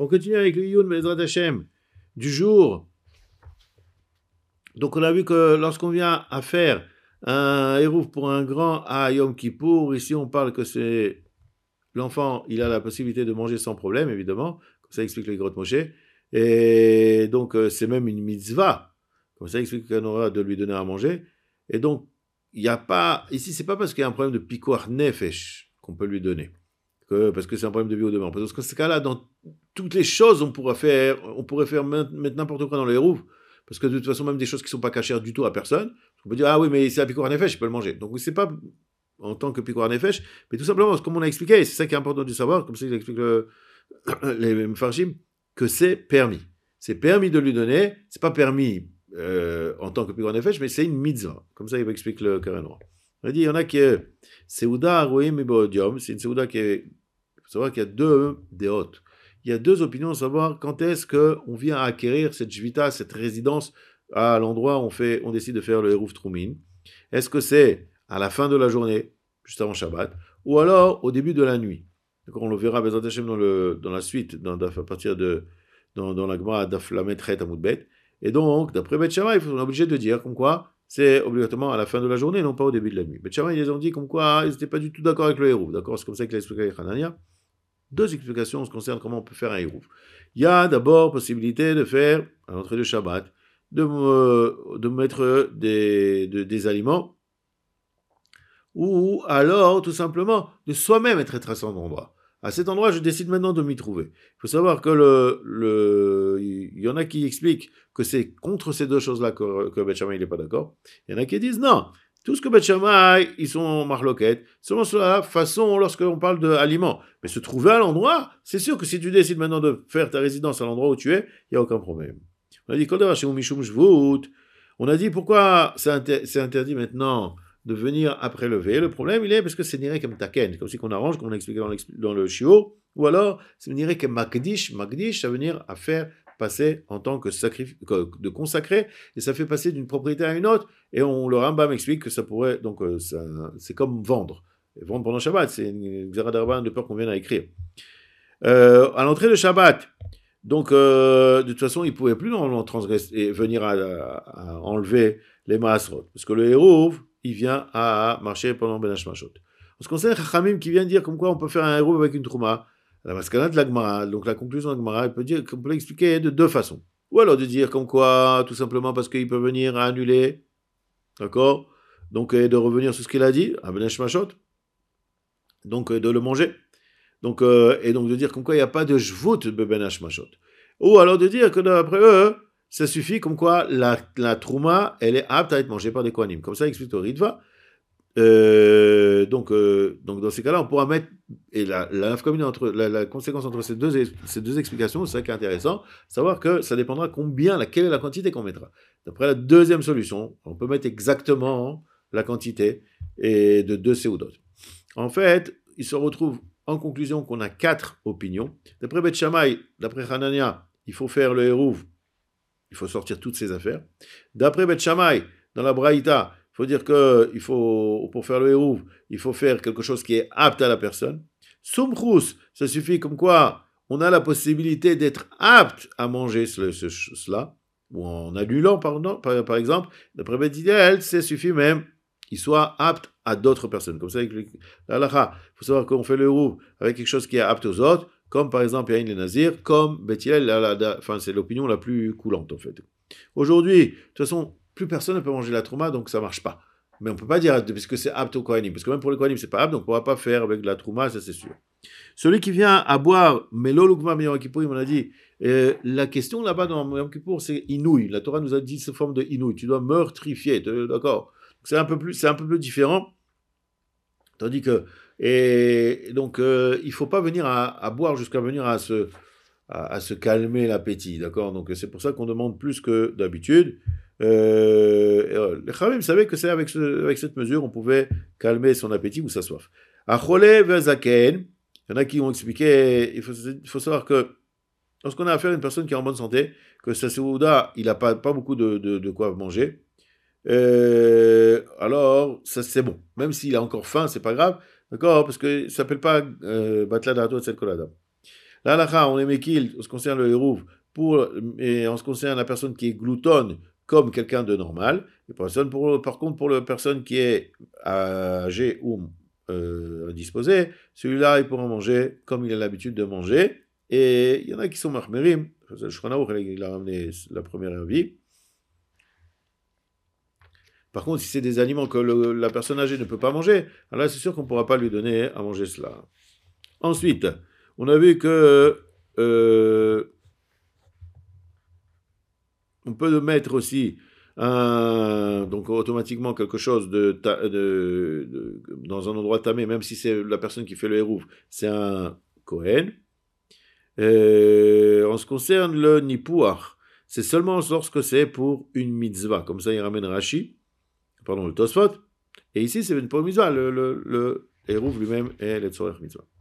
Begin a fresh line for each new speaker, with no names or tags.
On continue avec le Yun Bezrat Hashem du jour. Donc on a vu que lorsqu'on vient à faire un Hérouf pour un grand à Yom Kippour, ici on parle que c'est l'enfant, il a la possibilité de manger sans problème, évidemment, comme ça explique le Grotte Moshe, et donc c'est même une mitzvah, comme ça explique qu'on aura de lui donner à manger, et donc il n'y a pas, ici c'est pas parce qu'il y a un problème de pikuach nefesh qu'on peut lui donner, parce que c'est un problème de vie ou de mort, parce que dans ce cas-là, dans toutes les choses on pourrait faire mettre n'importe quoi dans le Hérouf, parce que de toute façon, même des choses qui ne sont pas cachères du tout à personne, on peut dire, ah oui, mais c'est un pikuach nefesh, je peux le manger. Donc c'est pas en tant que pikuach nefesh, mais tout simplement, comme on a expliqué, et c'est ça qui est important de savoir, comme ça il explique les Mefarshim, que c'est permis. C'est permis de lui donner, c'est pas permis en tant que pikuach nefesh, mais c'est une mitzvah. Comme ça il va expliquer le Karen Noir. On a dit, il y en a qui est Seuda Aroim et Boodium, c'est une Seuda qui est, il faut savoir qu'il y a deux déotes. Il y a deux opinions à savoir quand est-ce qu'on vient à acquérir cette jvita, cette résidence à l'endroit où on décide de faire le Hérouf Troumin. Est-ce que c'est à la fin de la journée, juste avant Shabbat, ou alors au début de la nuit? On le verra Bezrat Hashem dans la suite, à partir de dans la Gemara Daf Lamed Chet Amud Bet. Et donc, d'après Bet Shammai, on est obligé de dire comme quoi c'est obligatoirement à la fin de la journée, non pas au début de la nuit. Bet Shammai, ils ont dit comme quoi ils n'étaient pas du tout d'accord avec le Hérouf. D'accord, c'est comme ça qu'il a expliqué avec Hanania. Deux explications en ce qui concerne comment on peut faire un Hérouf. Il y a d'abord possibilité de faire, à l'entrée de Shabbat, de mettre des aliments, ou alors, tout simplement, de soi-même être à cet endroit. À cet endroit, je décide maintenant de m'y trouver. Il faut savoir que il y en a qui expliquent que c'est contre ces deux choses-là que Bet Shammai n'est pas d'accord. Il y en a qui disent non. Tout ce que Bet Shammai, ils sont marloquettes, selon la façon lorsqu'on parle d'aliments. Mais se trouver à l'endroit, c'est sûr que si tu décides maintenant de faire ta résidence à l'endroit où tu es, il n'y a aucun problème. On a dit, on a dit pourquoi c'est interdit maintenant de venir après lever. Le problème, il est parce que c'est niré comme taken, comme si qu'on arrange, comme on a expliqué dans le shiur, ou alors c'est niré comme makdish, ça veut dire à faire passer en tant que de consacrer, et ça fait passer d'une propriété à une autre, et le Rambam explique que ça pourrait, donc c'est comme vendre. Et vendre pendant Shabbat, c'est une xéradarban de peur qu'on vienne à écrire. À l'entrée de Shabbat, donc de toute façon, il ne pouvait plus normalement transgresser et venir à enlever les maasrot, parce que le héros, il vient à marcher pendant Ben Hashmashot. En ce qui concerne Chachamim qui vient dire comme quoi on peut faire un héros avec une trouma, la maskana de la Gemara, donc la conclusion de la Gemara, on peut l'expliquer de deux façons. Ou alors de dire comme quoi, tout simplement parce qu'il peut venir à annuler, d'accord, donc de revenir sur ce qu'il a dit, à Ben Hashmashot, donc de le manger. Donc, et donc de dire comme quoi il n'y a pas de jvout de Ben Hashmashot. Ou alors de dire que d'après eux, ça suffit comme quoi la trouma, elle est apte à être mangée par des kohanim. Comme ça, explique le Ritva. Donc dans ces cas-là, on pourra mettre, et la conséquence entre ces deux explications, c'est ça qui est intéressant, savoir que ça dépendra quelle est la quantité qu'on mettra. D'après la deuxième solution, on peut mettre exactement la quantité et de deux séoudot. En fait, il se retrouve en conclusion qu'on a 4 opinions. D'après Bet Shammai, d'après Hanania, il faut faire le Hérouv, il faut sortir toutes ses affaires. D'après Bet Shammai, dans la Braïta, il faut dire que pour faire le Hérouv, il faut faire quelque chose qui est apte à la personne. Sumchus, ça suffit comme quoi on a la possibilité d'être apte à manger cela, ou en annulant par exemple. D'après Bet Hillel, ça suffit même qu'il soit apte à d'autres personnes. Comme ça, avec l'halakha, il faut savoir qu'on fait le hérouv avec quelque chose qui est apte aux autres, comme par exemple Yahin les Nazir, comme Bet Hillel, enfin c'est l'opinion la plus coulante en fait. Aujourd'hui, de toute façon, plus personne ne peut manger la trouma, donc ça ne marche pas. Mais on ne peut pas dire parce que c'est apte au kohanim, parce que même pour les kohanim, c'est pas apte, donc on ne pourra pas faire avec de la trouma, ça c'est sûr. Celui qui vient à boire Melo Lukma Yom Kippour, on a dit, la question là-bas dans Yom Kippour, c'est inouï. La Torah nous a dit cette forme de inouï. Tu dois meurtrifier, d'accord? C'est un peu plus différent. Tandis que, et donc, il ne faut pas venir à boire jusqu'à venir à se calmer l'appétit, d'accord? Donc, c'est pour ça qu'on demande plus que d'habitude. Les Khamim savaient que c'est avec cette mesure, on pouvait calmer son appétit ou sa soif. Acholé vezaken, il y en a qui ont expliqué, il faut savoir que lorsqu'on a affaire à une personne qui est en bonne santé, que sa souda, il n'a pas beaucoup de quoi manger, alors ça c'est bon, même s'il a encore faim, c'est pas grave, d'accord, parce que ça s'appelle pas batla d'arato et kolada. La halakha, on est mekil, en ce qui concerne le hérouv, et en ce qui concerne la personne qui est gloutonne, comme quelqu'un de normal. Et par contre, pour la personne qui est âgée ou indisposée, celui-là, il pourra manger comme il a l'habitude de manger. Et il y en a qui sont mahmerim. Le Shulchan Aruch, il a ramené la première avis. Par contre, si c'est des aliments que la personne âgée ne peut pas manger, alors là, c'est sûr qu'on ne pourra pas lui donner à manger cela. Ensuite, on a vu que on peut mettre aussi donc automatiquement quelque chose dans un endroit tamé, même si c'est la personne qui fait le hérouf, c'est un Kohen. En ce qui concerne le nipouach, c'est seulement lorsque c'est pour une mitzvah. Comme ça, il ramène le Tosfot. Et ici, c'est pas une mitzvah. Le hérouf lui-même est le tzorech mitzvah.